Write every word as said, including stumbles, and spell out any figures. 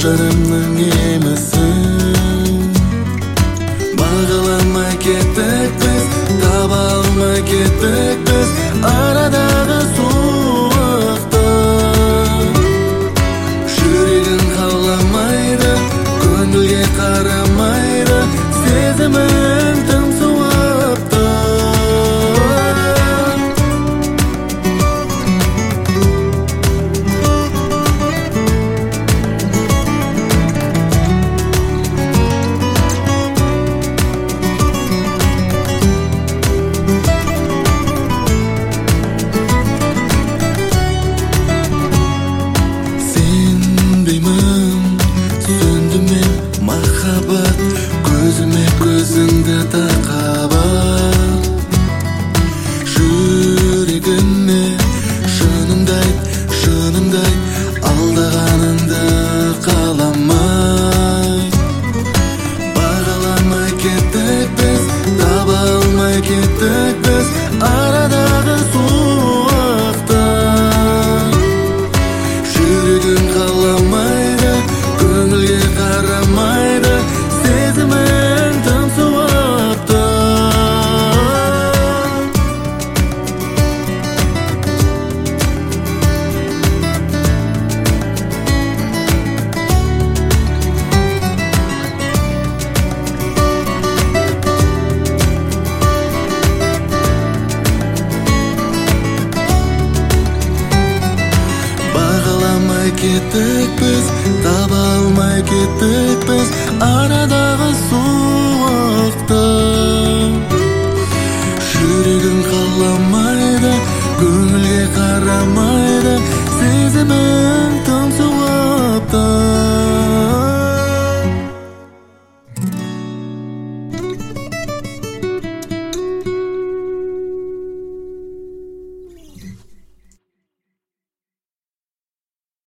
жанымның емісің. Бағаламай кеттік біз, таба алмай кеттік біз арадағы суықты. Жүрегің қаламайды, көңілге қарамайды, сезімің тым суыпты. Көзіңді тақап жүрегіме шынымды айт, шынымды айт, алдағаныңды қаламай. Бағаламай кеттік біз, таба алмай кеттік біз арадағы суықты. Жүрегің қаламайды, көңілге қарамайды, сезімің тым суыпты. Бағаламай кеттік біз, таба алмай кеттік біз арадағы су